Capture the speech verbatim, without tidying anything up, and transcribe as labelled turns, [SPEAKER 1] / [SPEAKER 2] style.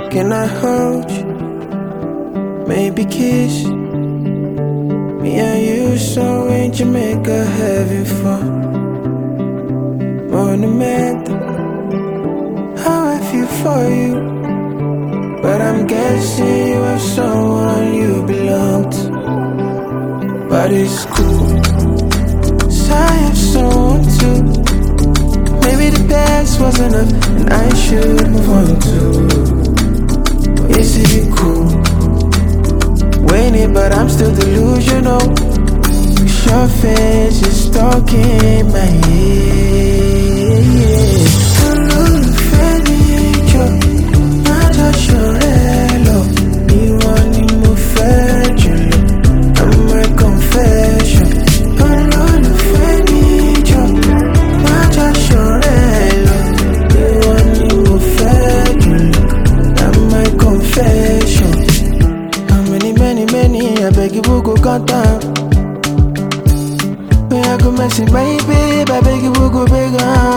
[SPEAKER 1] Can I hold you? Maybe kiss. Me and you so in Jamaica having fun. Monumental, how I feel for you. But I'm guessing you have someone you belong to. But it's cool, so I have someone too. Maybe the past was enough and I should move on too. Is it cool? Waiting, but I'm still delusional. Your face is stuck in my head. Olólùfẹ́ mi jọ, má jọ̀ṣọ́ rẹ lọ. Ìwọ ni mo fẹ́ jùlọ, I'm my confession. Olólùfẹ́ mi jọ, má jọ̀ṣọ́ rẹ lọ. Ìwọ ni mo fẹ́ jùlọ, I'm my confession. How many, many, many, I beg you, go count down. I go messy, my babe, I beg you, go big on.